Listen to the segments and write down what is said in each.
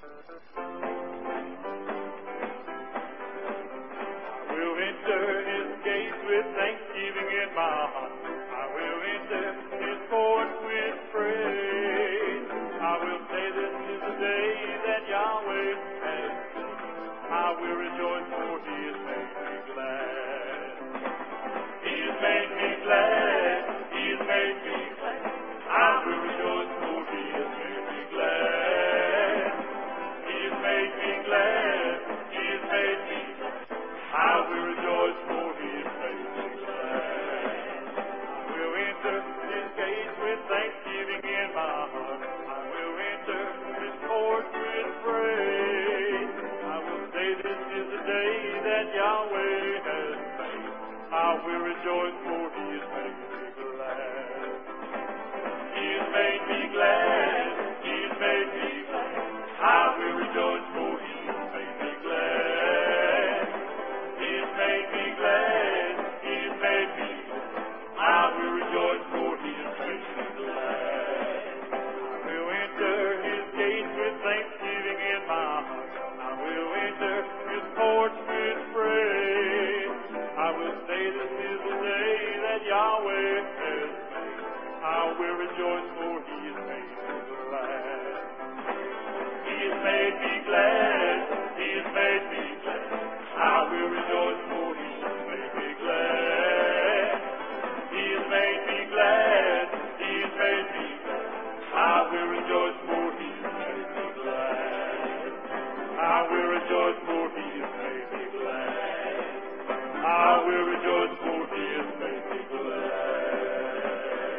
I will enter his gates with thanksgiving in my heart. I will enter his courts with praise. I will say this is the day that Yahweh has made. I will rejoice for he has made me glad. He has made me glad. He has made me glad. I will rejoice for he has made me glad. He has made me glad. He has made me glad. I will rejoice for he has made me glad. I will enter his gates with thanksgiving in my heart. I will enter his courts with praise. I will say this is the day that Yahweh has made. I will rejoice for he has made me glad. He has made me glad. He has made me glad. I will rejoice for he has made me glad. He has made me glad. He has made me glad. I will rejoice for he has made me glad. I will enter his gates with thanksgiving in my heart. I will enter his courts with praise. I will say this is the day that Yahweh has made. I will rejoice for he has made me glad. He has made me glad. He has made me glad. I will rejoice for he has made me glad. He has made me glad. He has made me glad. I will rejoice for he has made me glad. I will rejoice for he has made me glad. I will rejoice for he has made me glad.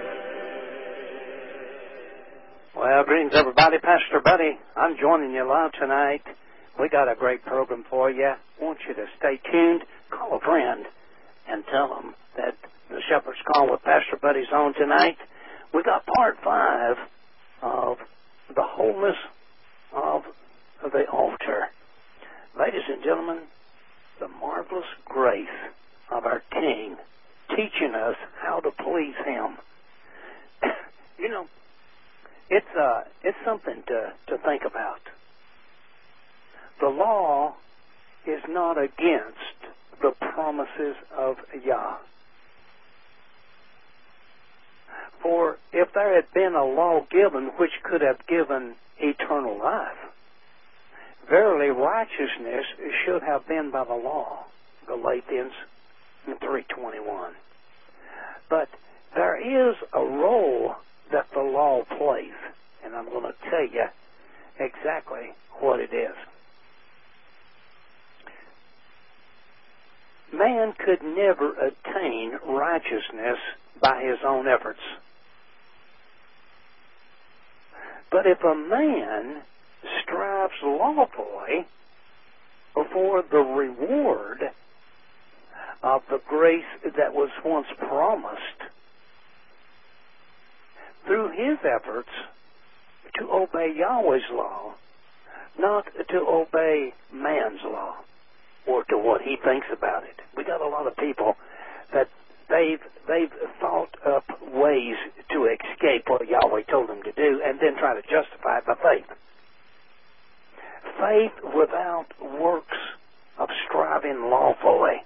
Well, greetings, everybody. Pastor Buddy, I'm joining you live tonight. We got a great program for you. I want you to stay tuned. Call a friend and tell them that the Shepherd's Call with Pastor Buddy's on tonight. We got part 5 of the wholeness of the altar. Ladies and gentlemen, the marvelous grace of our King teaching us how to please Him. You know, it's something to think about. The law is not against the promises of Yah. For if there had been a law given which could have given eternal life, verily righteousness should have been by the law. Galatians 3:21. But there is a role that the law plays, and I'm going to tell you exactly what it is. Man could never attain righteousness by his own efforts. But if a man strives lawfully for the reward of the grace that was once promised through his efforts to obey Yahweh's law, not to obey man's law or to what he thinks about it. We got a lot of people that they've thought up ways to escape what Yahweh told them to do and then try to justify it by faith. Faith without works of striving lawfully.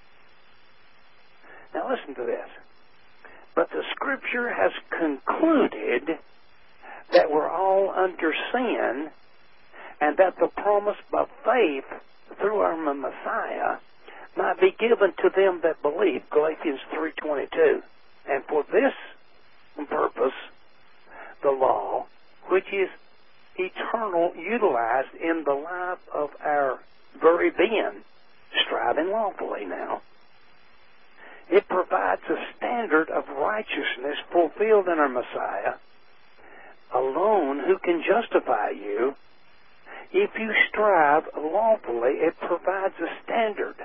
Now listen to this. But the Scripture has concluded that we're all under sin and that the promise by faith through our Messiah might be given to them that believe. Galatians 3:22. And for this purpose, the law, which is eternal, utilized in the life of our very being, striving lawfully now. It provides a standard of righteousness fulfilled in our Messiah alone, who can justify you. If you strive lawfully, it provides a standard.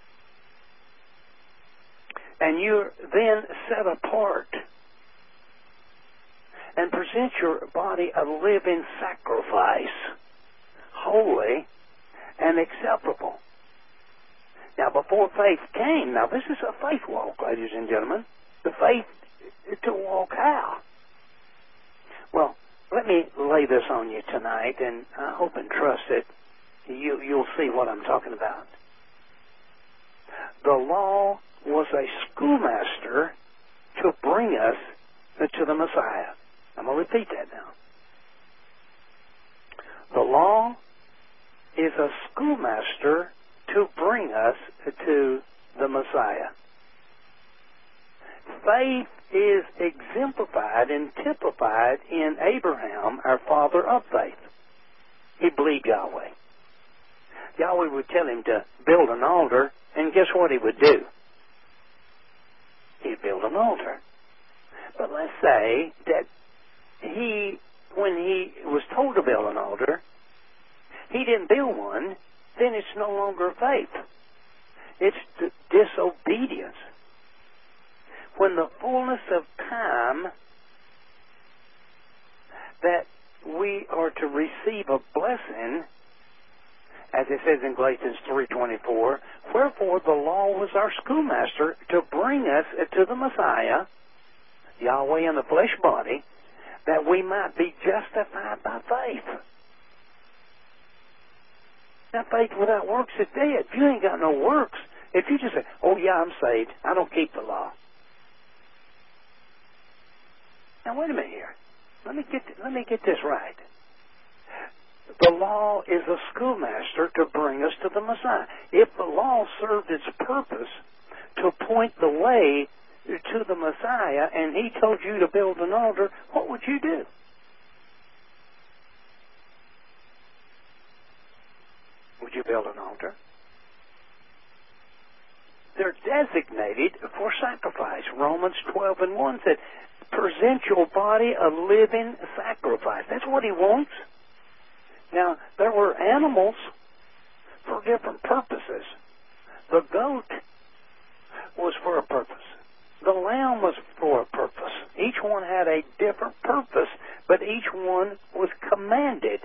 And you're then set apart and present your body a living sacrifice, holy and acceptable. Now, before faith came, now this is a faith walk, ladies and gentlemen. The faith to walk how? Well, let me lay this on you tonight, and I hope and trust that you'll see what I'm talking about. The law was a schoolmaster to bring us to the Messiah. I'm going to repeat that now. The law is a schoolmaster to bring us to the Messiah. Faith is exemplified and typified in Abraham, our father of faith. He believed Yahweh. Yahweh would tell him to build an altar, and guess what he would do? He'd build an altar. But let's say that when he was told to build an altar, he didn't build one, then it's no longer faith. It's disobedience. When the fullness of time that we are to receive a blessing, as it says in Galatians 3:24, wherefore the law was our schoolmaster to bring us to the Messiah, Yahweh in the flesh body, that we might be justified by faith. Now, faith without works is dead. If you ain't got no works, if you just say, oh yeah, I'm saved, I don't keep the law. Now, wait a minute here. Let me get this right. The law is a schoolmaster to bring us to the Messiah. If the law served its purpose to point the way to the Messiah, and he told you to build an altar, what would you do? Would you build an altar? They're designated for sacrifice. Romans 12:1 said, present your body a living sacrifice. That's what he wants. Now, there were animals for different purposes. The goat was for a purpose. The lamb was for a purpose. Each one had a different purpose, but each one was commanded.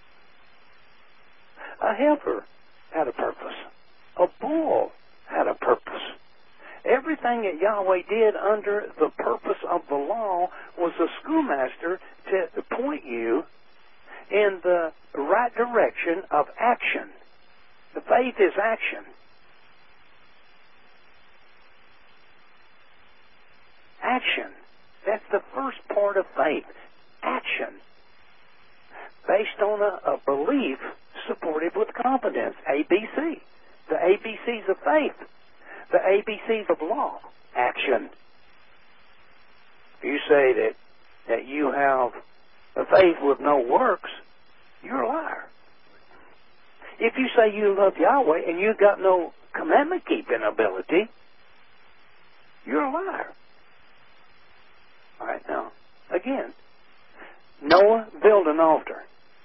A heifer had a purpose. A bull had a purpose. Everything that Yahweh did under the purpose of the law was a schoolmaster to point you in the right direction of action. The faith is action. Action. That's the first part of faith. Action. Based on a belief supported with confidence. ABC. The ABCs of faith. The ABCs of law. Action. If you say that you have a faith with no works, you're a liar. If you say you love Yahweh and you got no commandment keeping ability, you're a liar. All right, now, again, Noah built an altar.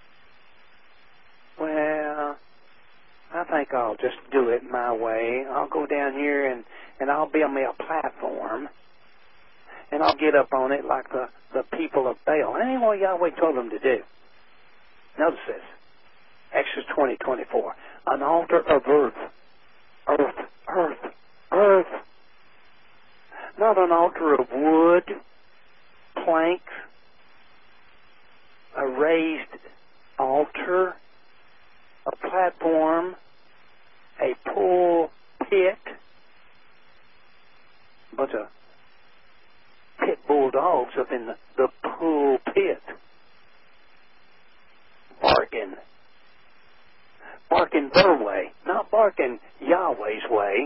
Well, I think I'll just do it my way. I'll go down here and I'll build me a platform, and I'll get up on it like the people of Baal. That ain't what Yahweh told them to do. Notice this. Exodus 20:24. An altar of earth. Earth. Earth. Earth. Not an altar of wood, planks, a raised altar, a platform, a pulpit, a bunch of pit bull dogs up in the pulpit, barking their way, not barking Yahweh's way.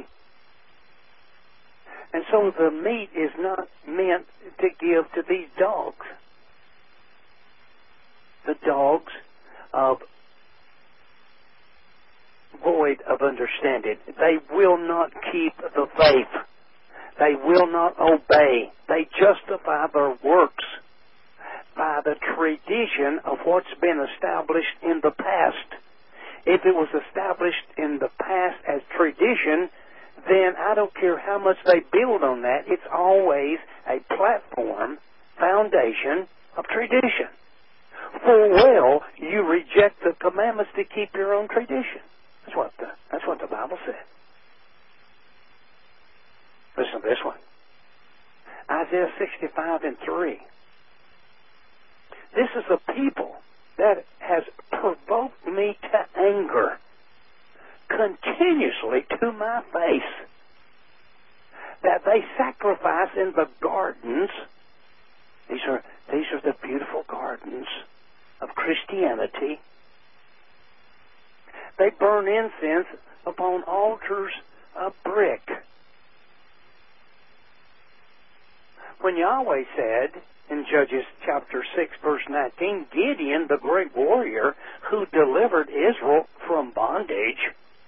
And so the meat is not meant to give to these dogs. The dogs of void of understanding. They will not keep the faith. They will not obey. They justify their works by the tradition of what's been established in the past. If it was established in the past as tradition, then I don't care how much they build on that, it's always a platform, foundation of tradition. Full well, you reject the commandments to keep your own tradition. That's what the Bible said. Listen to this one. Isaiah 65:3. This is a people that has provoked me to anger continuously to my face. That they sacrifice in the gardens. These are the beautiful gardens of Christianity. They burn incense upon altars of brick. When Yahweh said in Judges chapter 6, verse 19, Gideon, the great warrior who delivered Israel from bondage,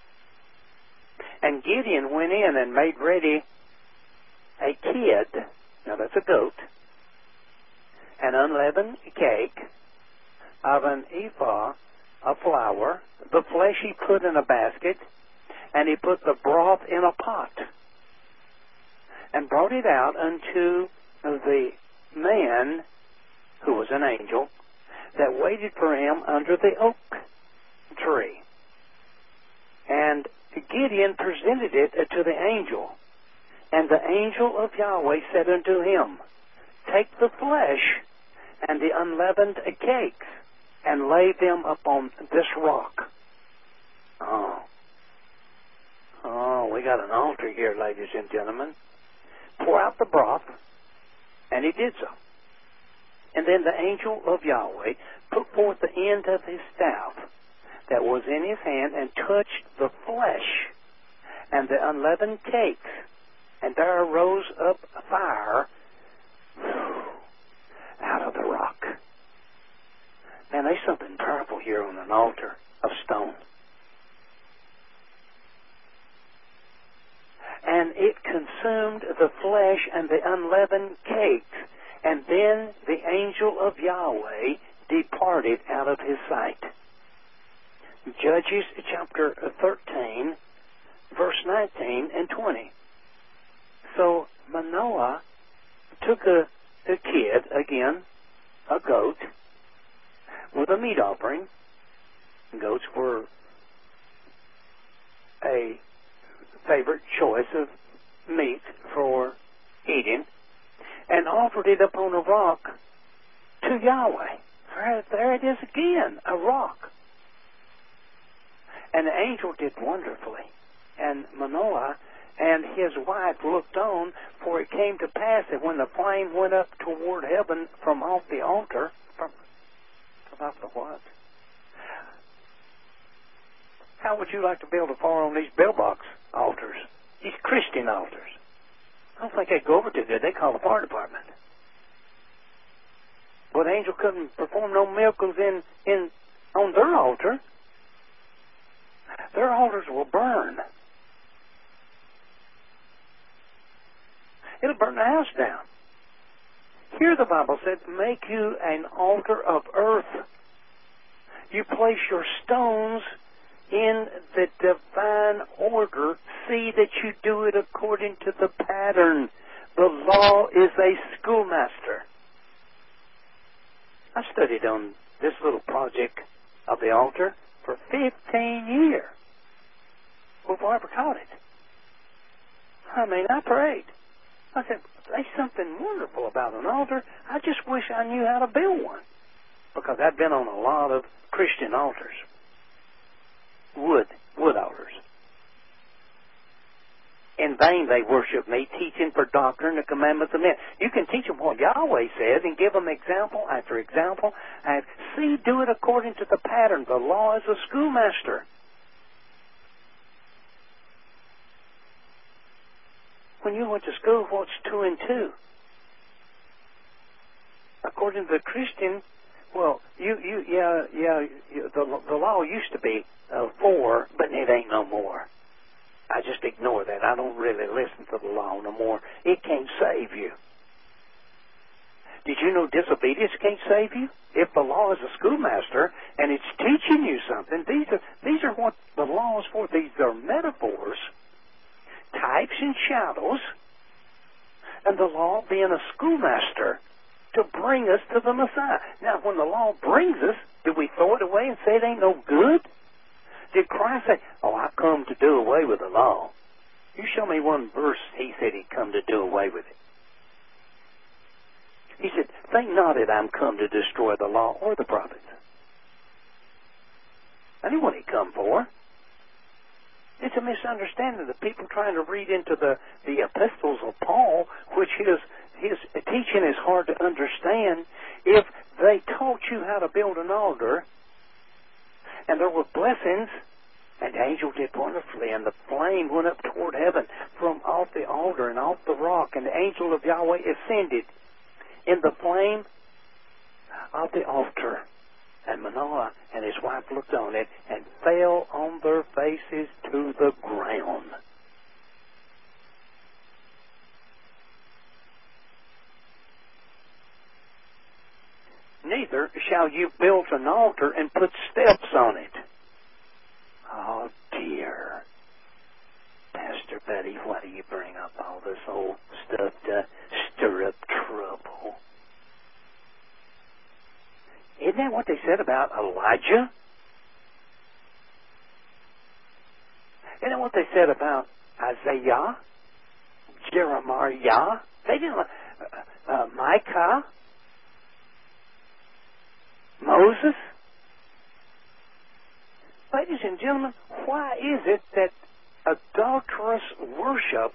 and Gideon went in and made ready a kid, now that's a goat, an unleavened cake of an ephah of flour, the flesh he put in a basket, and he put the broth in a pot, and brought it out unto the man, who was an angel, that waited for him under the oak tree. And Gideon presented it to the angel. And the angel of Yahweh said unto him, Take the flesh and the unleavened cakes, and lay them upon this rock. Oh, we got an altar here, ladies and gentlemen. Pour out the broth, and he did so. And then the angel of Yahweh put forth the end of his staff that was in his hand, and touched the flesh and the unleavened cakes, and there arose up a fire out of the rock. Man, there's something powerful here on an altar of stone. And it consumed the flesh and the unleavened cakes, and then the angel of Yahweh departed out of his sight. Judges chapter 13, verse 19 and 20. So Manoah took a kid, again, a goat, with a meat offering. Goats were a favorite choice of meat for eating, and offered it upon a rock to Yahweh. There it is again, a rock. And the angel did wonderfully. And Manoah and his wife looked on, for it came to pass that when the flame went up toward heaven from off the altar, from off the what? How would you like to build a fire on these bellbox altars? These Christian altars. I don't think they'd go over too good. They call the fire department. But the angel couldn't perform no miracles on their altar. Their altars will burn. It'll burn the house down. Here the Bible said, make you an altar of earth. You place your stones in the divine order. See that you do it according to the pattern. The law is a schoolmaster. I studied on this little project of the altar for 15 years before I ever taught it. I prayed. I said, there's something wonderful about an altar. I just wish I knew how to build one. Because I've been on a lot of Christian altars. Wood altars. In vain they worship me, teaching for doctrine the commandments of men. You can teach them what Yahweh says and give them example after example. And see, do it according to the pattern. The law is a schoolmaster. When you went to school, what's 2 and 2? According to the Christian, well, the law used to be 4, but it ain't no more. I just ignore that. I don't really listen to the law no more. It can't save you. Did you know disobedience can't save you? If the law is a schoolmaster and it's teaching you something, these are what the law is for. These are metaphors, types and shadows, and the law being a schoolmaster to bring us to the Messiah. Now, when the law brings us, do we throw it away and say it ain't no good? Did Christ say, I come to do away with the law? You show me one verse he said he'd come to do away with it. He said, think not that I'm come to destroy the law or the prophets. That ain't what he come for. It's a misunderstanding of people trying to read into the epistles of Paul, which his teaching is hard to understand. If they taught you how to build an altar, and there were blessings, and the angel did wonderfully, and the flame went up toward heaven from off the altar and off the rock, and the angel of Yahweh ascended in the flame of the altar. And Manoah and his wife looked on it and fell on their faces to the ground. Neither shall you build an altar and put steps on it. Oh dear. Pastor Betty, why do you bring up all this old stuff to stir up trouble? Isn't that what they said about Elijah? Isn't that what they said about Isaiah? Jeremiah? They didn't. Micah? Moses? Ladies and gentlemen, why is it that adulterous worship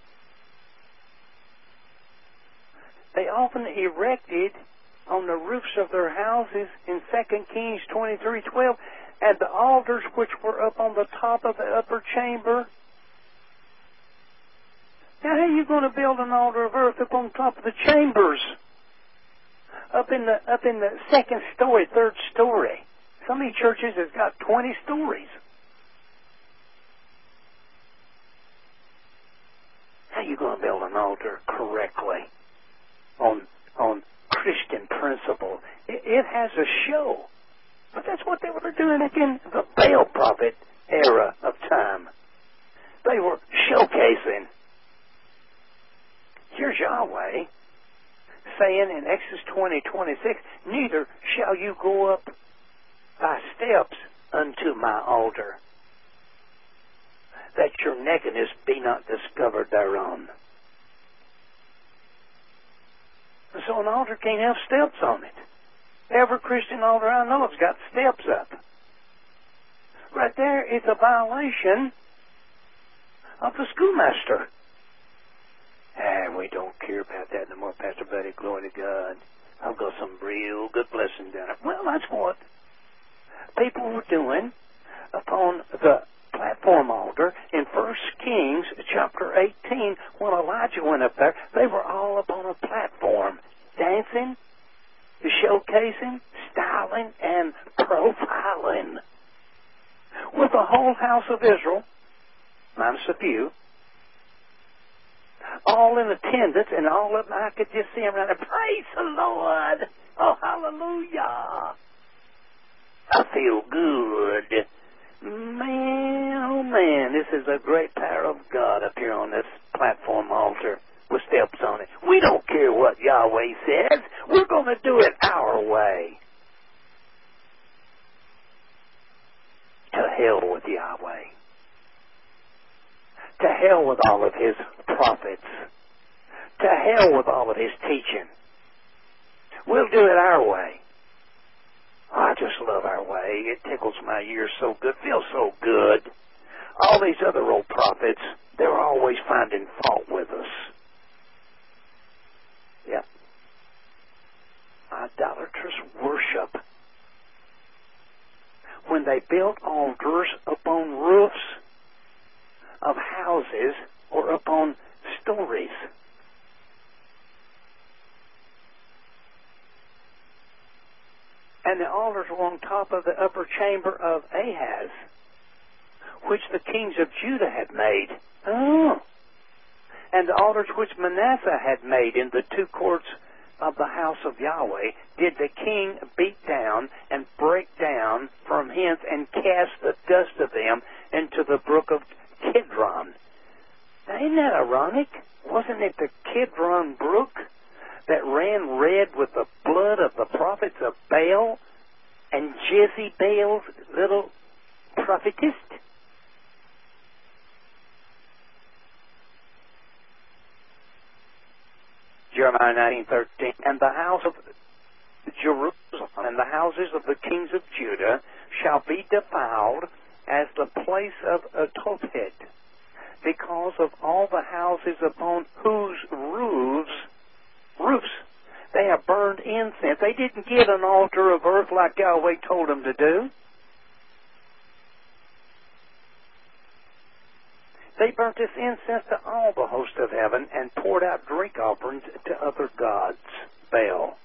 they often erected on the roofs of their houses in 2 Kings 23:12, and the altars which were up on the top of the upper chamber? Now, how are you going to build an altar of earth up on top of the chambers? Up in the second story, third story. Some of these churches have got 20 stories. How are you going to build an altar correctly on Christian principle? It has a show. But that's what they were doing in the Baal prophet era of time. They were showcasing. Here's Yahweh saying in Exodus 20:26, neither shall you go up by steps unto my altar, that your nakedness be not discovered thereon. So an altar can't have steps on it. Every Christian altar I know has got steps up. Right there, it's a violation of the schoolmaster. And we don't care about that no more, Pastor Betty. Glory to God. I've got some real good blessing down there. Well, that's what people were doing upon the platform altar in 1 Kings chapter 18. When Elijah went up there, they were all up on a platform, dancing, showcasing, styling, and profiling. With the whole house of Israel, minus a few, all in attendance, and all of them, I could just see them around there. Praise the Lord! Oh, hallelujah! I feel good. Man, oh man, this is a great power of God up here on this platform altar with steps on it. We don't care what Yahweh says. We're going to do it our way. To hell with Yahweh. To hell with all of his prophets. To hell with all of his teaching. We'll do it our way. Oh, I just love our way. It tickles my ears so good. Feels so good. All these other old prophets, they're always finding fault with us. Yep. Idolatrous worship. When they built altars upon roofs of houses or upon stories. And the altars were on top of the upper chamber of Ahaz, which the kings of Judah had made. Oh. And the altars which Manasseh had made in the two courts of the house of Yahweh did the king beat down and break down from hence and cast the dust of them into the brook of Kidron. Now, isn't that ironic? Wasn't it the Kidron brook that ran red with the blood of the prophets of Baal and Jezebel's little prophetess? Jeremiah 19:13, and the house of Jerusalem and the houses of the kings of Judah shall be defiled as the place of a Tophet, because of all the houses upon whose roofs they have burned incense. They didn't get an altar of earth like Yahweh told them to do. They burnt this incense to all the host of heaven and poured out drink offerings to other gods, Baal.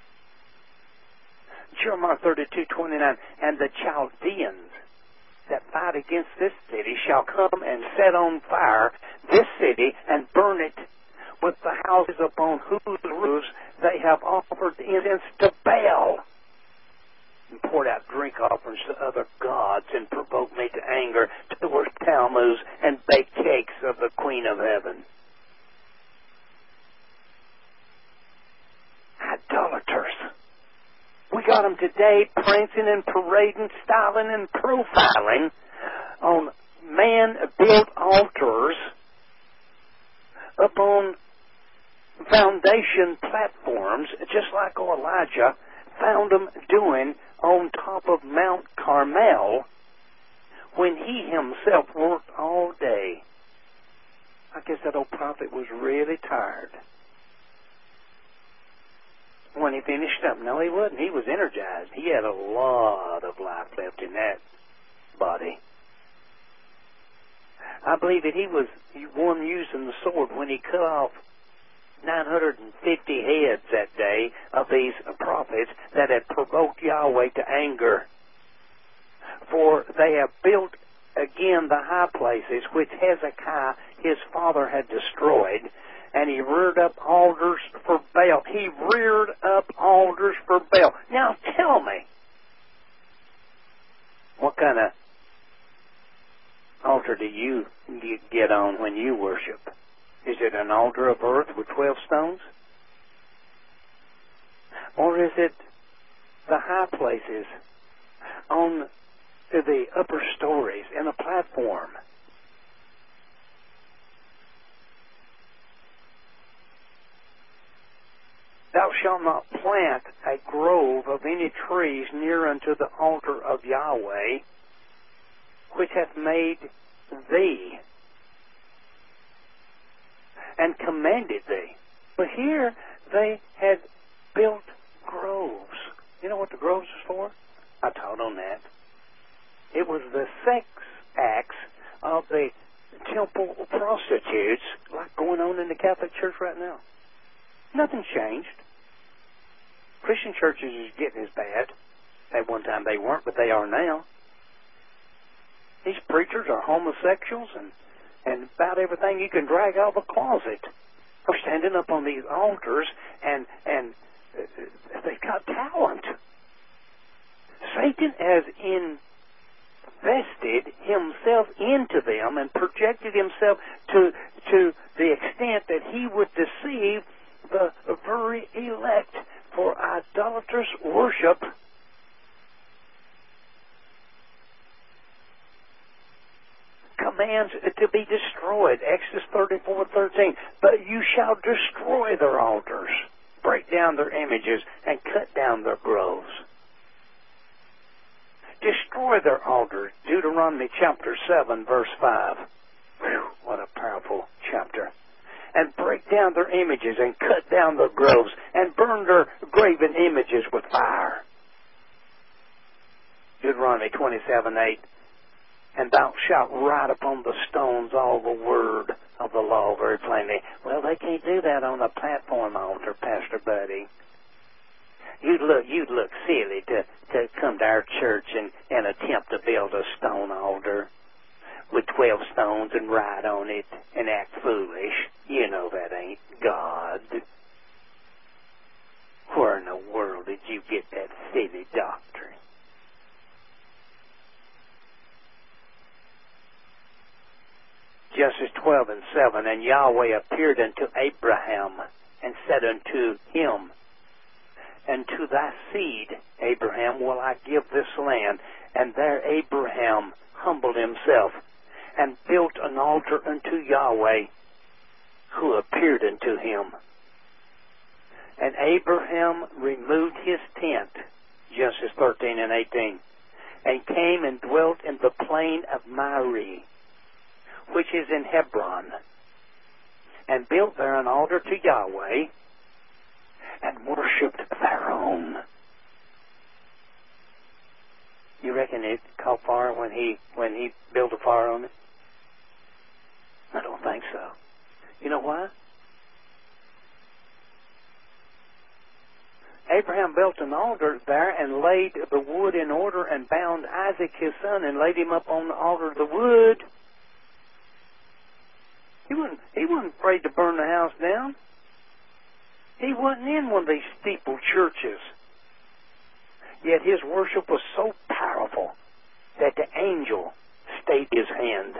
Jeremiah 32:29, and the Chaldeans that fight against this city shall come and set on fire this city and burn it with the houses upon whose roofs they have offered incense to Baal, and poured out drink offerings to other gods, and provoked me to anger towards Tammuz, and baked cakes of the Queen of Heaven. Idolaters. We got them today prancing and parading, styling and profiling on man-built altars upon foundation platforms, just like Elijah found them doing on top of Mount Carmel when he himself worked all day. I guess that old prophet was really tired when he finished up. No, he wasn't. He was energized. He had a lot of life left in that body. I believe that he was one using the sword when he cut off 950 heads that day of these prophets that had provoked Yahweh to anger. For they have built again the high places which Hezekiah his father had destroyed, and he reared up altars for Baal. He reared up altars for Baal. Now tell me, what kind of altar do you get on when you worship? Is it an altar of earth with 12 stones? Or is it the high places on the upper stories in a platform? Thou shalt not plant a grove of any trees near unto the altar of Yahweh, which hath made thee, and commanded thee. But here they had built groves. You know what the groves is for? I taught on that. It was the sex acts of the temple prostitutes, like going on in the Catholic Church right now. Nothing changed. Christian churches is getting as bad. At one time they weren't, but they are now. These preachers are homosexuals and about everything you can drag out of a closet are standing up on these altars, and they've got talent. Satan has invested himself into them and projected himself to the extent that he would deceive the very elect for idolatrous worship. Commands to be destroyed. Exodus 34:13. But you shall destroy their altars, break down their images, and cut down their groves. Destroy their altars. Deuteronomy chapter 7, verse 5. Whew, what a powerful chapter. And break down their images, and cut down their groves, and burn their graven images with fire. Deuteronomy 27:8. And thou shalt write upon the stones all the word of the law very plainly. Well, they can't do that on a platform altar, Pastor Buddy. You'd look silly to come to our church and attempt to build a stone altar with 12 stones and write on it and act foolish. You know that ain't God. Where in the world did you get that silly doctrine? Genesis 12:7, and Yahweh appeared unto Abraham and said unto him, and to thy seed, Abraham, will I give this land. And there Abraham humbled himself and built an altar unto Yahweh, who appeared unto him. And Abraham removed his tent, Genesis 13 and 18, and came and dwelt in the plain of Mamre, which is in Hebron, and built there an altar to Yahweh, and worshipped thereon. You reckon it caught fire when he built a fire on it? I don't think so. You know why? Abraham built an altar there and laid the wood in order and bound Isaac his son and laid him up on the altar of the wood. He wasn't afraid to burn the house down. He wasn't in one of these steeple churches. Yet his worship was so powerful that the angel stayed his hand.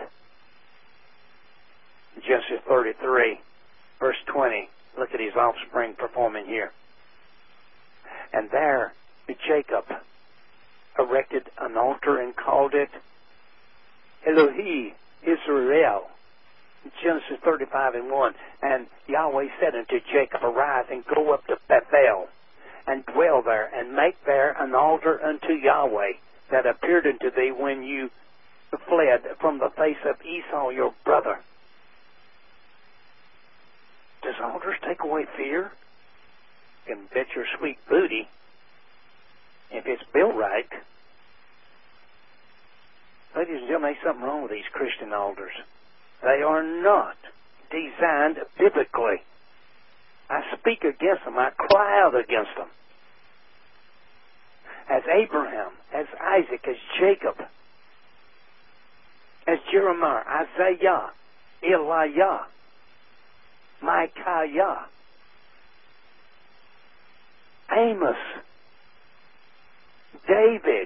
Genesis 33, verse 20. Look at his offspring performing here. And there Jacob erected an altar and called it Elohi Israel. Genesis 35 and 1. And Yahweh said unto Jacob, Arise and go up to Bethel, and dwell there, and make there an altar unto Yahweh, that appeared unto thee when you fled from the face of Esau your brother. Does altars take away fear? You can bet your sweet booty, if it's built right. Ladies and gentlemen, there's something wrong with these Christian altars. They are not designed biblically. I speak against them. I cry out against them. As Abraham, as Isaac, as Jacob, as Jeremiah, Isaiah, Elijah, Micaiah, Amos, David,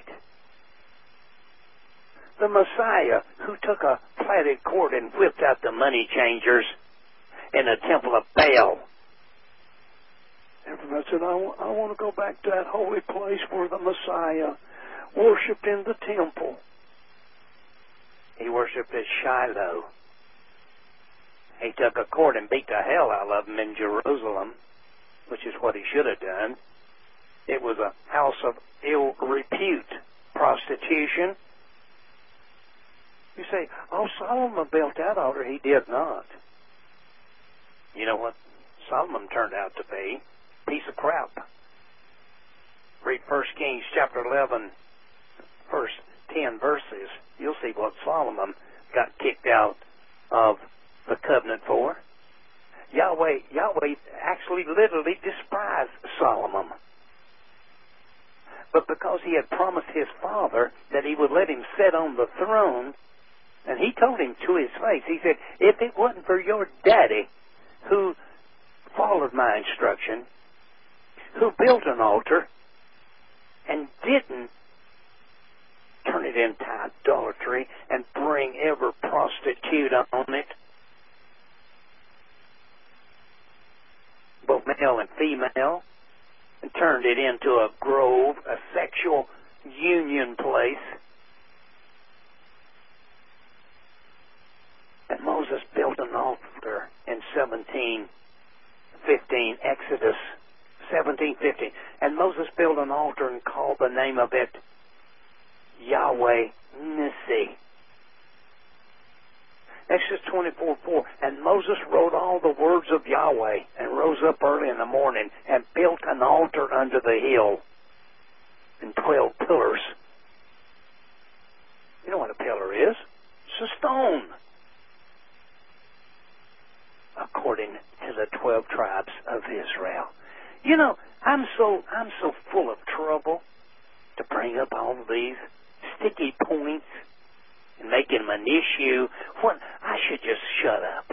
the Messiah, who took a plaited cord and whipped out the money changers in the temple of Baal. Everybody said, I want to go back to that holy place where the Messiah worshipped in the temple. He worshipped at Shiloh. He took a cord and beat the hell out of them in Jerusalem, which is what he should have done. It was a house of ill repute, prostitution. You say, oh, Solomon built that altar. He did not. You know what Solomon turned out to be? Piece of crap. Read 1 Kings chapter 11, first 10 verses. You'll see what Solomon got kicked out of the covenant for. Yahweh actually literally despised Solomon. But because he had promised his father that he would let him sit on the throne, and he told him to his face, he said, if it wasn't for your daddy who followed my instruction, who built an altar and didn't turn it into idolatry and bring every prostitute on it, both male and female, and turned it into a grove, a sexual union place. And Moses built an altar in 17:15, Exodus 17:15. And Moses built an altar and called the name of it Yahweh Nissi. Exodus 24:4. And Moses wrote all the words of Yahweh and rose up early in the morning and built an altar under the hill and 12 pillars. You know what a pillar is? It's a stone. According to the 12 tribes of Israel. You know, I'm so full of trouble to bring up all of these sticky points and making them an issue. What? I should just shut up.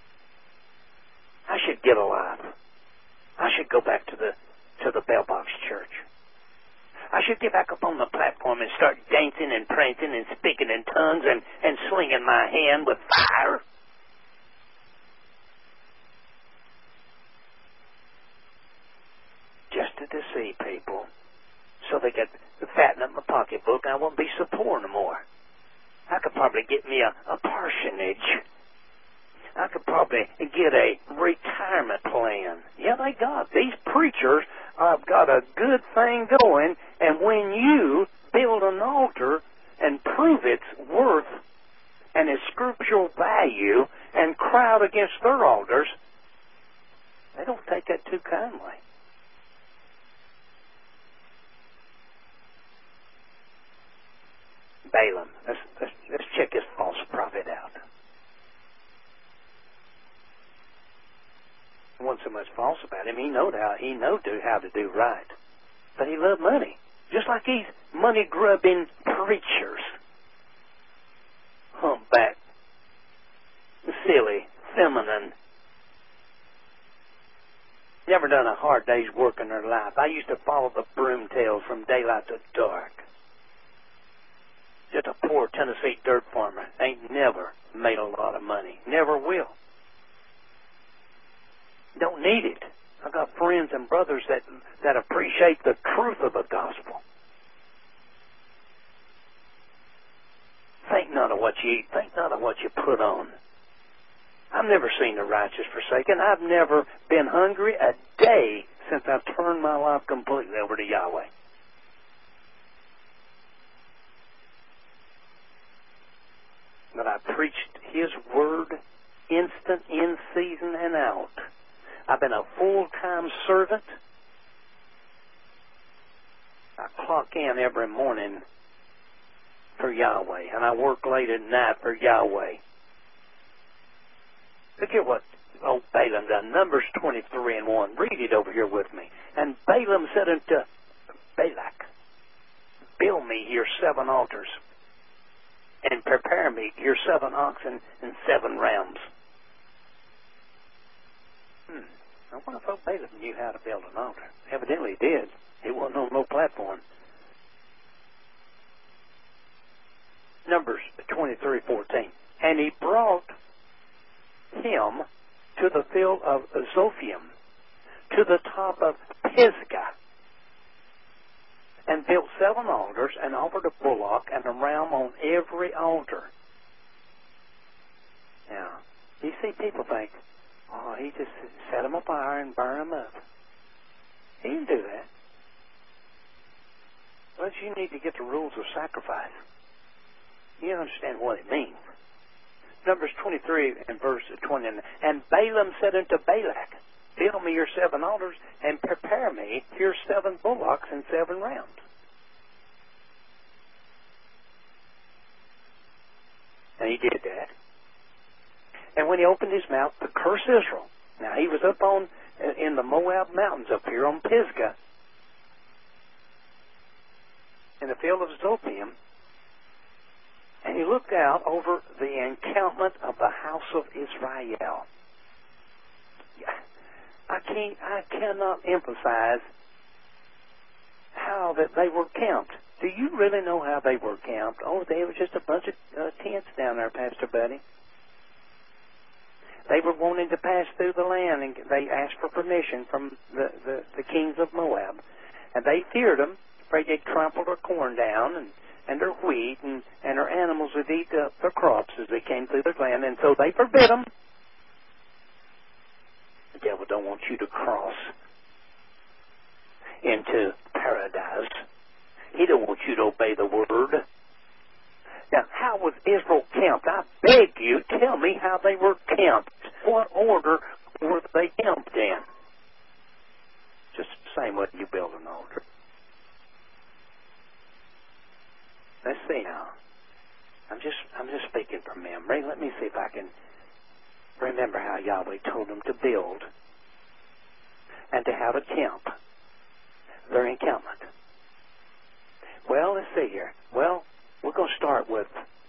I should get alive. I should go back to the Bell Box Church. I should get back up on the platform and start dancing and prancing and speaking in tongues and slinging my hand with fire. Just to deceive people, so they could fatten up my pocketbook and I won't be so poor no more. I could probably get me a parsonage I could probably get a retirement plan. Yeah, these preachers have got a good thing going, and when you build an altar and prove its worth and its scriptural value and crowd against their altars, they don't take that too kindly. Balaam. Let's check this false prophet out. There wasn't so much false about him. He knowed how to do right. But he loved money. Just like these money-grubbing preachers. Humpback. Silly. Feminine. Never done a hard day's work in their life. I used to follow the broomtails from daylight to dark. Just a poor Tennessee dirt farmer. Ain't never made a lot of money. Never will. Don't need it. I've got friends and brothers that appreciate the truth of the gospel. Think not of what you eat. Think not of what you put on. I've never seen the righteous forsaken. I've never been hungry a day since I've turned my life completely over to Yahweh. But I preached His Word instant, in season, and out. I've been a full-time servant. I clock in every morning for Yahweh, and I work late at night for Yahweh. Look at what old Balaam done. Numbers 23:1. Read it over here with me. And Balaam said unto Balak, build me here 7 altars, and prepare me here 7 oxen and 7 rams. I wonder if old Balaam knew how to build an altar. Evidently he did. He wasn't on no platform. Numbers 23:14. And he brought him to the field of Zophim, to the top of Pisgah, and built 7 altars, and offered a bullock and a ram on every altar. Now, you see, people think, oh, he just set them afire and burn them up. He didn't do that. But you need to get the rules of sacrifice. You understand what it means. Numbers 23 and verse 20. And Balaam said unto Balak, build me your 7 altars, and prepare me here 7 bullocks and 7 rams. And he did that. And when he opened his mouth to curse Israel, now he was up in the Moab mountains up here on Pisgah, in the field of Zophim, and he looked out over the encampment of the house of Israel. I cannot emphasize how that they were camped. Do you really know how they were camped? Oh, they were just a bunch of tents down there, Pastor Buddy. They were wanting to pass through the land, and they asked for permission from the kings of Moab. And they feared them, afraid they'd trample their corn down and their wheat, and their animals would eat their crops as they came through their land. And so they forbid them. The devil don't want you to cross into paradise. He don't want you to obey the word. Now, how was Israel camped? I beg you, tell me how they were camped. What order were they camped in? Just the same way you build an altar. Let's see now. I'm just speaking from memory. Let me see if I can remember how Yahweh told them to build and to have a camp. Their encampment. Well, let's see here. Well, we're going to start with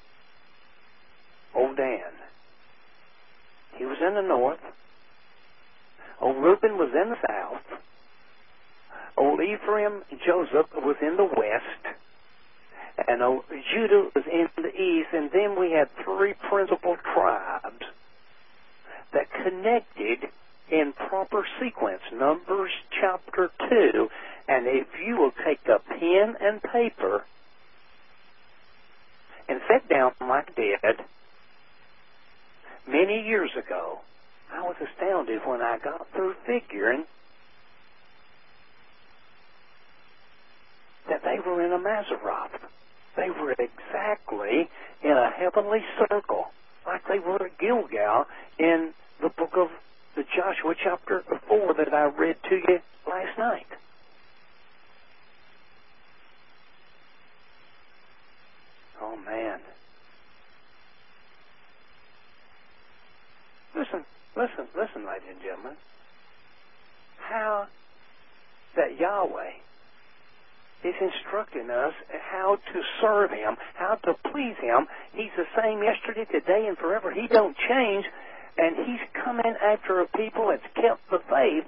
old Dan. He was in the north. Old Reuben was in the south. Old Ephraim, Joseph, was in the west. And old Judah was in the east. And then we had 3 principal tribes that connected in proper sequence. Numbers chapter 2. And if you will take a pen and paper and sit down like I did, many years ago, I was astounded when I got through figuring that they were in a Mazzaroth. They were exactly in a heavenly circle, like they were at Gilgal in the book of the Joshua chapter 4 that I read to you last night. Oh, man. Listen, ladies and gentlemen. How that Yahweh is instructing us how to serve Him, how to please Him. He's the same yesterday, today, and forever. He don't change, and He's coming after a people that's kept the faith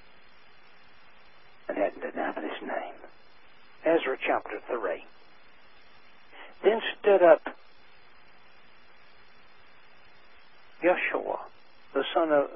and hadn't denied His name. Ezra chapter 3. Then stood up Yeshua, the son of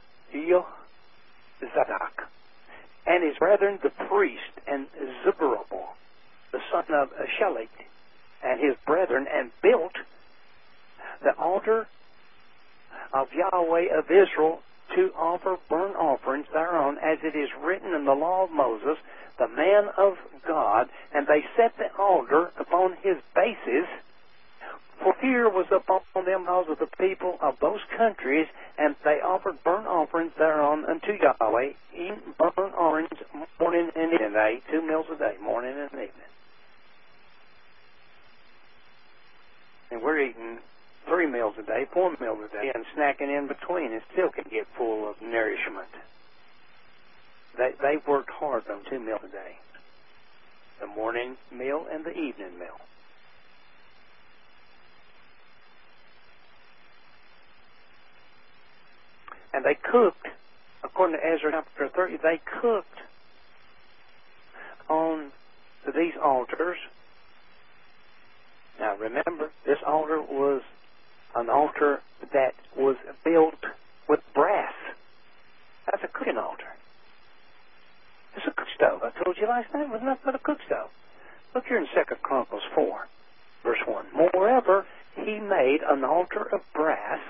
Zadok, and his brethren, the priest, and Zerubbabel, the son of Shelit, and his brethren, and built the altar of Yahweh of Israel to offer burnt offerings thereon, as it is written in the law of Moses, the man of God. And they set the altar upon his bases, for fear was upon them because of the people of those countries, and they offered burnt offerings thereon unto Yahweh, eating burnt offerings morning and evening. They ate 2 meals a day, morning and evening. And we're eating 3 meals a day, 4 meals a day, and snacking in between, and still can get full of nourishment. They worked hard on 2 meals a day, the morning meal and the evening meal. And they cooked, according to Ezra chapter 30, they cooked on these altars. Now remember, this altar was an altar that was built with brass. That's a cooking altar. It's a cook stove. I told you last night it was nothing but a cook stove. Look here in 2 Chronicles 4, verse 1. Moreover, he made an altar of brass,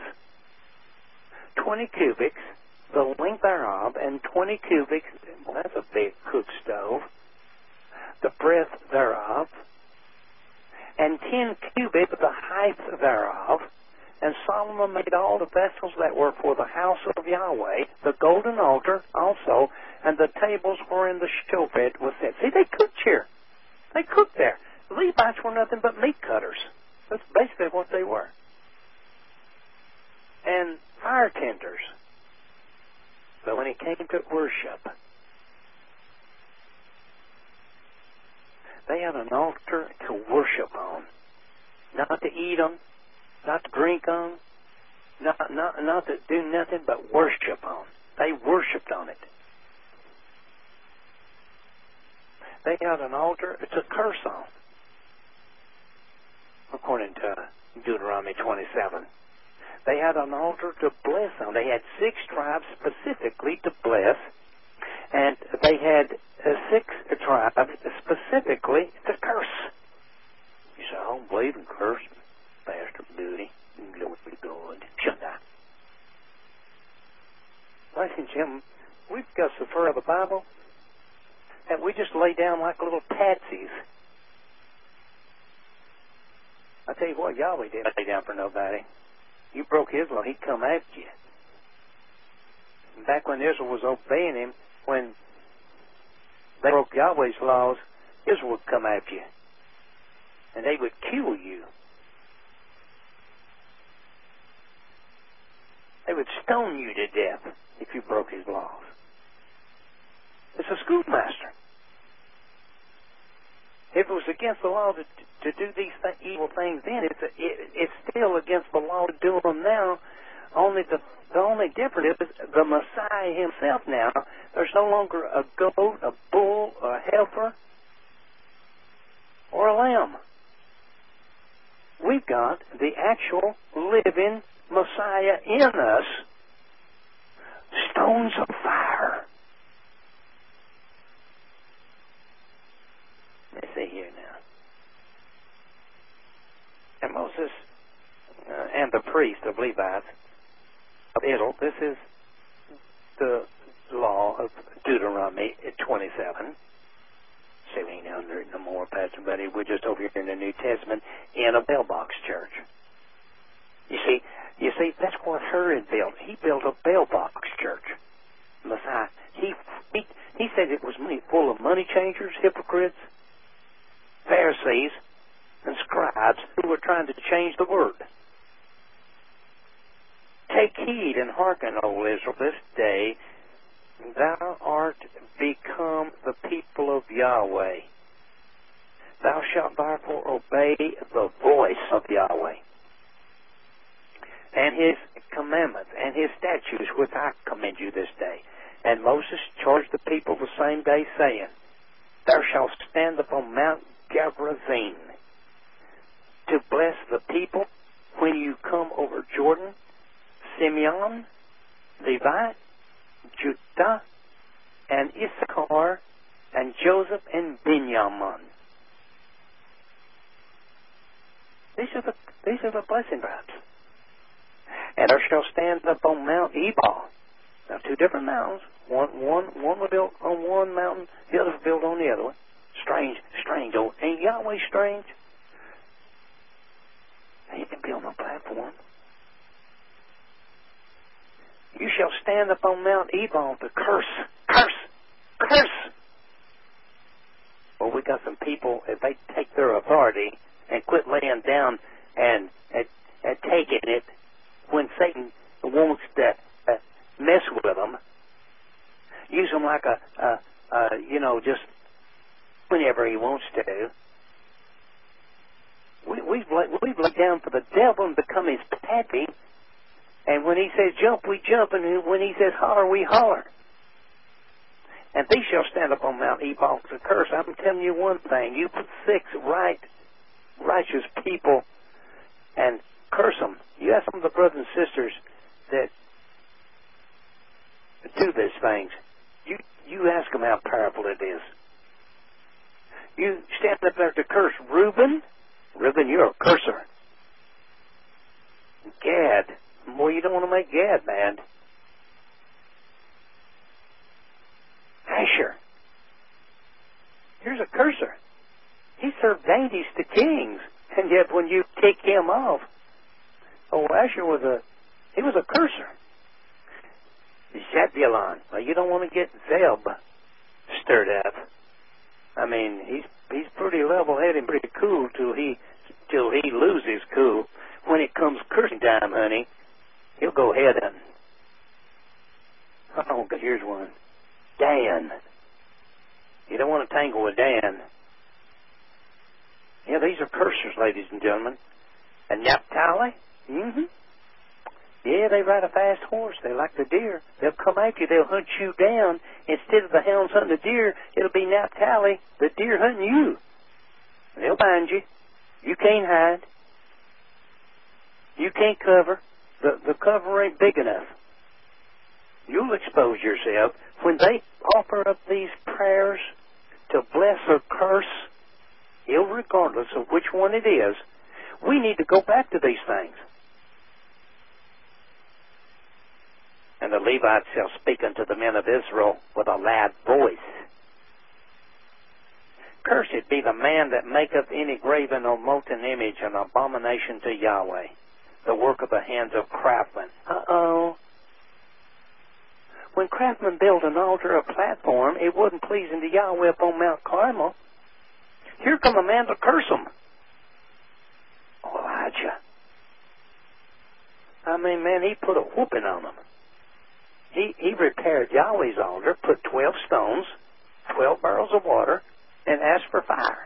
20 cubits, the length thereof, and 20 cubits, well, that's a big cook stove, the breadth thereof, and 10 cubits the height thereof. And Solomon made all the vessels that were for the house of Yahweh, the golden altar also, and the tables wherein the showbread was set. See, they cooked here. They cooked there. The Levites were nothing but meat cutters. That's basically what they were. And fire tenders. But when it came to worship, they had an altar to worship on. Not to eat on, not to drink on, not to do nothing but worship on. They worshipped on it. They had an altar to curse on, according to Deuteronomy 27. They had an altar to bless on. They had 6 tribes specifically to bless, and they had 6 tribes specifically to curse. You say, I don't believe in curse. Pastor Duty. Glory to God. Shut up. Ladies and gentlemen, we've got so far of the Bible that we just lay down like little patsies. I tell you what, Yahweh didn't lay down for nobody. You broke His law, He'd come after you. And back when Israel was obeying Him, when they broke Yahweh's laws, Israel would come after you. And they would kill you. They would stone you to death if you broke His laws. It's a schoolmaster. If it was against the law to do these evil things then, it's still against the law to do them now. The only difference is the Messiah Himself now. There's no longer a goat, a bull, a heifer, or a lamb. We've got the actual living Messiah in us, stones of fire. Let's see here now. And Moses and the priest of Levites of Israel. This is the law of Deuteronomy 27. See, we ain't under it no more, Pastor Buddy. We're just over here in the New Testament in a mailbox church. You see, that's what Herod built. He built a mailbox church. Messiah. He said it was full of money changers, hypocrites, Pharisees, and scribes who were trying to change the word. Take heed and hearken, O Israel, this day thou art become the people of Yahweh. Thou shalt therefore obey the voice of Yahweh, and his commandments, and his statutes, which I command you this day. And Moses charged the people the same day, saying, Thou shalt stand upon Mount Gerizim to bless the people when you come over Jordan, Simeon, Levi, Judah, and Issachar, and Joseph, and Benjamin. These are the blessing tribes. And thou shalt stand upon Mount Ebal. Now, two different mountains. One was built on one mountain, the other was built on the other one. Strange. Oh, ain't Yahweh strange? He can build no platform. You shall stand upon Mount Ebal to curse. Well, we got some people, if they take their authority and quit laying down and taking it when Satan wants to mess with them, use them like just whenever he wants to. We've laid down for the devil and become his pappy. And when he says jump, we jump. And when he says holler, we holler. And these shall stand up on Mount Ebal to curse. I'm telling you one thing. You put 6 righteous people and curse them. You have some of the brothers and sisters that do these things. You ask them how powerful it is. You stand up there to curse Reuben. Reuben, you're a curser. Gad. Boy, you don't want to make Gad mad. Asher. Here's a curser. He served dainties to kings. And yet when you kick him off, Asher was a curser. Zebulon. Well, you don't want to get Zeb stirred up. I mean, he's pretty level-headed and pretty cool till he loses cool. When it comes cursing time, honey, he'll go head-on. Oh, but here's one. Dan. You don't want to tangle with Dan. Yeah, these are cursers, ladies and gentlemen. And Naphtali? Mm-hmm. Yeah, they ride a fast horse. They like the deer. They'll come after you. They'll hunt you down. Instead of the hounds hunting the deer, it'll be Naphtali, the deer hunting you. They'll find you. You can't hide. You can't cover. The cover ain't big enough. You'll expose yourself. When they offer up these prayers to bless or curse, irregardless of which one it is, we need to go back to these things. And the Levites shall speak unto the men of Israel with a loud voice. Cursed be the man that maketh any graven or molten image, an abomination to Yahweh, the work of the hands of craftsmen. Uh-oh. When craftsmen built an altar or platform, it wasn't pleasing to Yahweh upon Mount Carmel. Here come a man to curse them. Elijah. I mean, man, he put a whooping on them. He repaired Yahweh's altar, put 12 stones, 12 barrels of water, and asked for fire.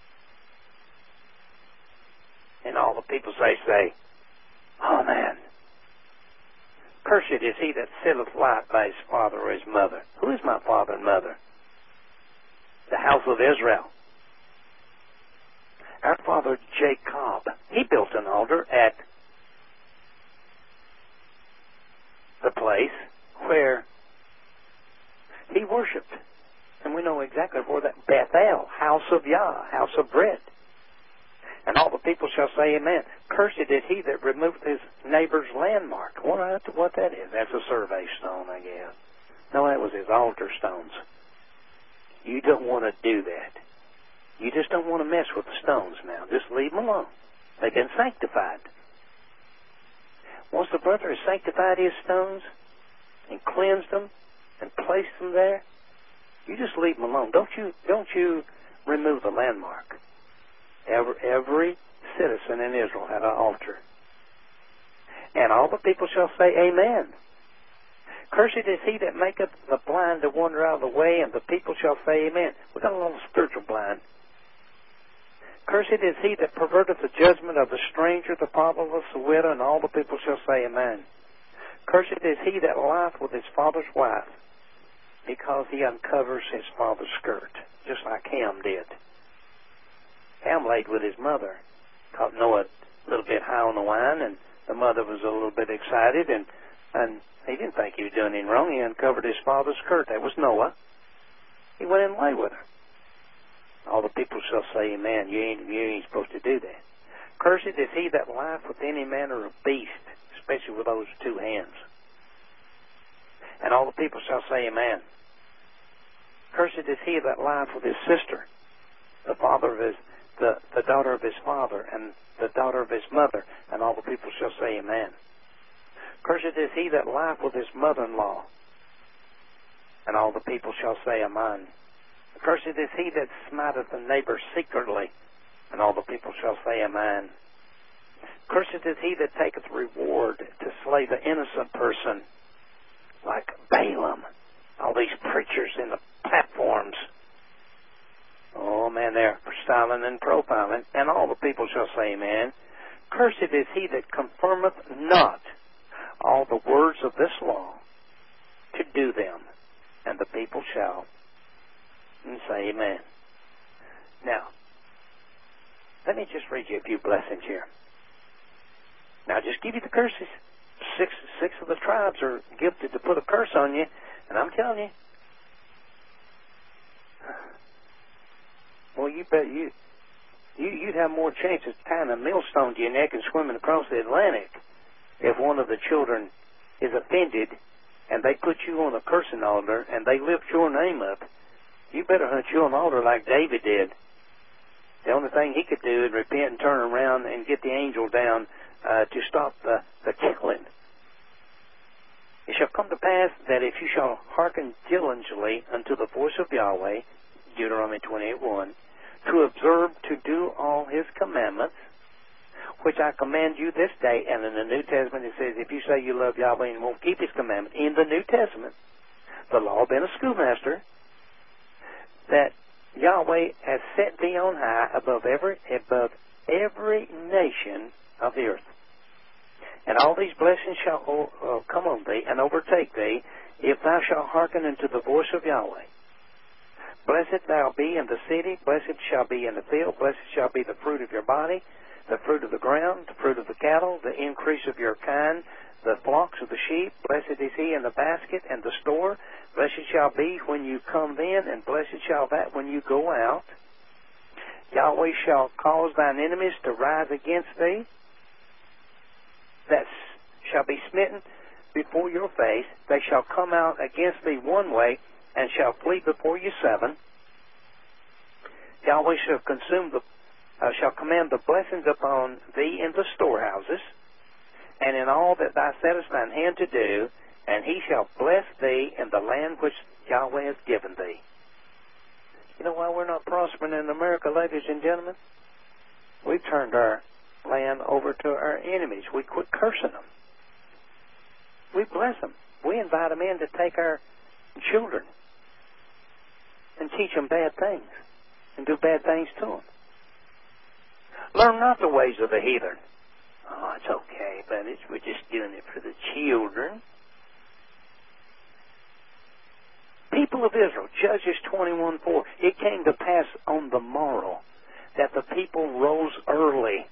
And all the people say, Amen. Cursed is he that sitteth light by his father or his mother. Who is my father and mother? The house of Israel. Our father Jacob, he built an altar at the place where he worshipped. And we know exactly where that Bethel, house of Yah, house of bread. And all the people shall say amen. Cursed is he that removeth his neighbor's landmark. I wonder what that is. That's a survey stone, I guess. No, that was his altar stones. You don't want to do that. You just don't want to mess with the stones now. Just leave them alone. They've been sanctified. Once the brother has sanctified his stones and cleansed them and placed them there, you just leave them alone. Don't you remove the landmark. Every citizen in Israel had an altar. And all the people shall say, Amen. Cursed is he that maketh the blind to wander out of the way, and the people shall say, Amen. We got a little spiritual blind. Cursed is he that perverteth the judgment of the stranger, the fatherless, the widow, and all the people shall say, Amen. Cursed is he that lieth with his father's wife, because he uncovers his father's skirt, just like Ham did. Ham laid with his mother, caught Noah a little bit high on the wine, and the mother was a little bit excited, and he didn't think he was doing anything wrong. He uncovered his father's skirt. That was Noah. He went in and lay with her. All the people shall say, Amen. You ain't supposed to do that. Cursed is he that lieth with any manner of beast, especially with those two hands. And all the people shall say, Amen. Cursed is he that lieth with his sister, the daughter of his father, and the daughter of his mother, and all the people shall say, Amen. Cursed is he that lieth with his mother-in-law, and all the people shall say, Amen. Cursed is he that smiteth a neighbor secretly, and all the people shall say, Amen. Cursed is he that taketh reward to slay the innocent person, like Balaam, all these preachers in the platforms. Oh, man, they're styling and profiling, and all the people shall say, Amen. Cursed is he that confirmeth not all the words of this law to do them, and the people shall say, Amen. Now, let me just read you a few blessings here. Now, just give you the curses. Six of the tribes are gifted to put a curse on you, and I'm telling you, well, you bet you'd have more chance of tying a millstone to your neck and swimming across the Atlantic if one of the children is offended and they put you on a cursing altar and they lift your name up. You better hunt you an altar like David did. The only thing he could do is repent and turn around and get the angel down to stop the killing. It shall come to pass that if you shall hearken diligently unto the voice of Yahweh, Deuteronomy 28:1, to observe to do all his commandments, which I command you this day. And in the New Testament it says, if you say you love Yahweh and won't keep his commandment, in the New Testament, the law being a schoolmaster, that Yahweh has set thee on high above every nation of the earth. And all these blessings shall come on thee and overtake thee, if thou shalt hearken unto the voice of Yahweh. Blessed thou be in the city, blessed shall be in the field, blessed shall be the fruit of your body, the fruit of the ground, the fruit of the cattle, the increase of your kind, the flocks of the sheep. Blessed is he in the basket and the store. Blessed shall be when you come in, and blessed shall that when you go out. Yahweh shall cause thine enemies to rise against thee, that shall be smitten before your face. They shall come out against thee one way, and shall flee before you seven. Yahweh shall shall command the blessings upon thee in the storehouses, and in all that thou settest thine hand to do, and he shall bless thee in the land which Yahweh has given thee. You know why we're not prospering in America, ladies and gentlemen? We've turned our land over to our enemies. We quit cursing them. We bless them. We invite them in to take our children and teach them bad things and do bad things to them. Learn not the ways of the heathen. Oh, it's okay, but we're just doing it for the children. People of Israel, Judges 21:4. It came to pass on the morrow that the people rose early.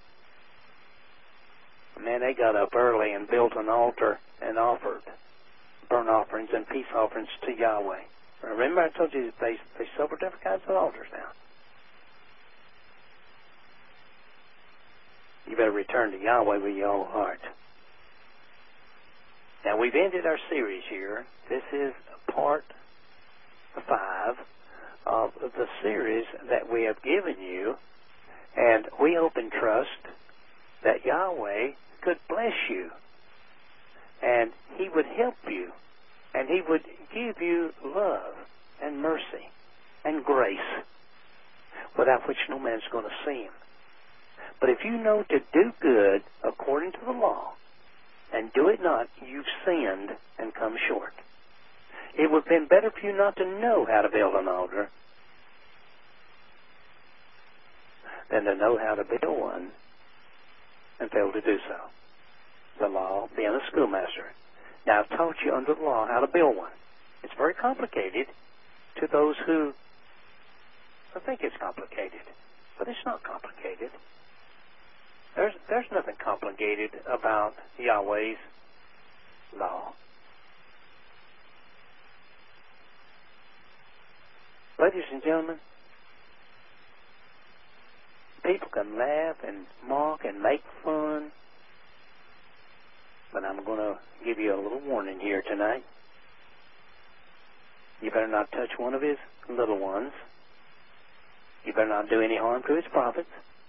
Man, they got up early and built an altar and offered burnt offerings and peace offerings to Yahweh. Remember I told you they several different kinds of altars now. You better return to Yahweh with your whole heart. Now, we've ended our series here. This is part 5 of the series that we have given you, and we hope and trust that Yahweh could bless you, and He would help you, and He would give you love and mercy and grace, without which no man's going to see Him. But if you know to do good according to the law, and do it not, you've sinned and come short. It would have been better for you not to know how to build an altar than to know how to build one and fail to do so. The law being a schoolmaster. Now, I've taught you under the law how to build one. It's very complicated to those who think it's complicated, but it's not complicated. There's nothing complicated about Yahweh's law. Ladies and gentlemen, people can laugh and mock and make fun, but I'm going to give you a little warning here tonight. You better not touch one of His little ones. You better not do any harm to His prophets.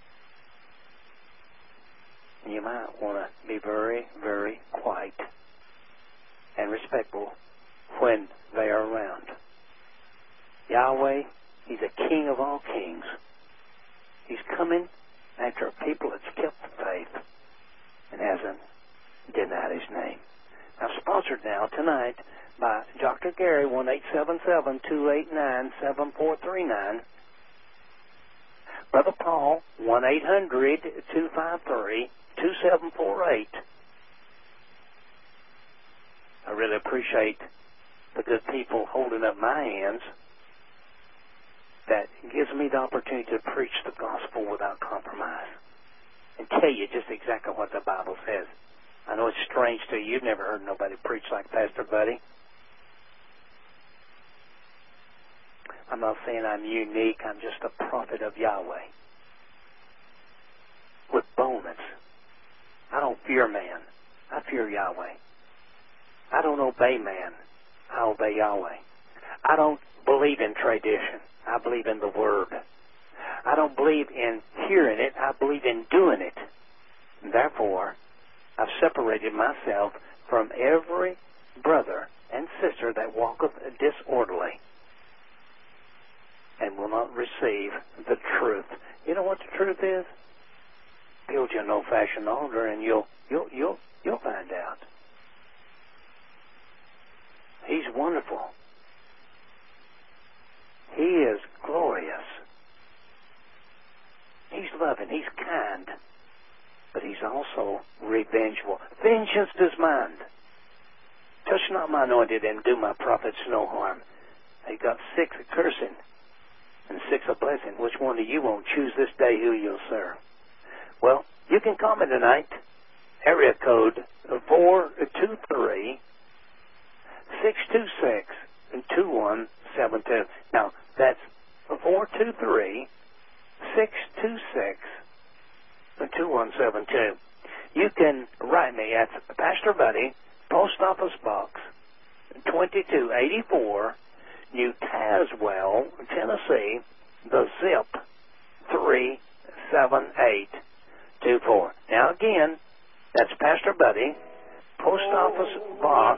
You might want to be very, very quiet and respectful when they are around. Yahweh, He's a King of all kings. He's coming after a people that's kept the faith and hasn't denied His name. I'm sponsored now tonight by Dr. Gary, 1-877-289-7439. Brother Paul, 1-800-253-2748. I really appreciate the good people holding up my hands. That gives me the opportunity to preach the gospel without compromise and tell you just exactly what the Bible says. I know it's strange to you. You've never heard nobody preach like Pastor Buddy. I'm not saying I'm unique. I'm just a prophet of Yahweh with boldness. I don't fear man. I fear Yahweh. I don't obey man. I obey Yahweh. I don't believe in tradition. I believe in the Word. I don't believe in hearing it. I believe in doing it. And therefore, I've separated myself from every brother and sister that walketh disorderly and will not receive the truth. You know what the truth is? Build you an old-fashioned altar, and you'll find out. He's wonderful. He is glorious. He's loving. He's kind. But He's also revengeful. Vengeance is mine. Touch not my anointed and do my prophets no harm. They got 6 a cursing and 6 a blessing. Which one do you want? Choose this day who you'll serve. Well, you can call me tonight. Area code 423-626-2172. Now, that's 423-626-2172. You can write me at Pastor Buddy, Post Office Box 2284, New Tazewell, Tennessee, the zip 37824. Now again, that's Pastor Buddy, Post Office Box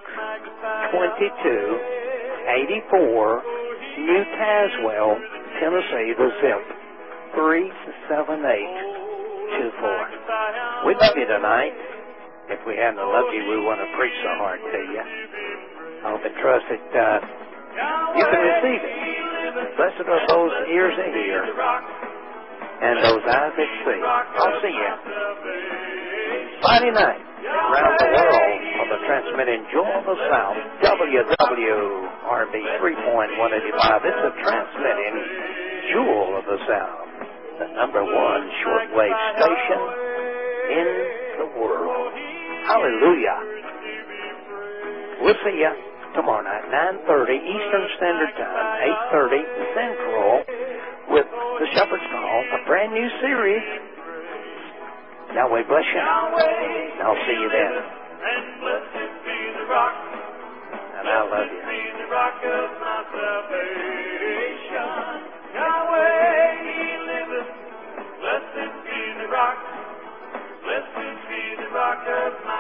2284, New Tazewell, Tennessee, the zip 37824. We love you tonight. If we hadn't loved you, we wouldn't have preached so hard to you. I hope and trust that you can receive it. Blessed are those ears that hear and those eyes that see. I'll see you Friday night around the world on the transmitting Jewel of the South, WWRB 3.185. It's the transmitting Jewel of the South, the #1 shortwave station in the world. Hallelujah. We'll see you tomorrow night, 9:30 Eastern Standard Time, 8:30 Central, with the Shepherd's Call, a brand new series Yahweh bless you. Yahweh, I'll see you then. and blessed be the rock. And I love you. Blessed be the rock of my salvation. Yahweh, He liveth. Blessed be the rock. Blessed be the rock of my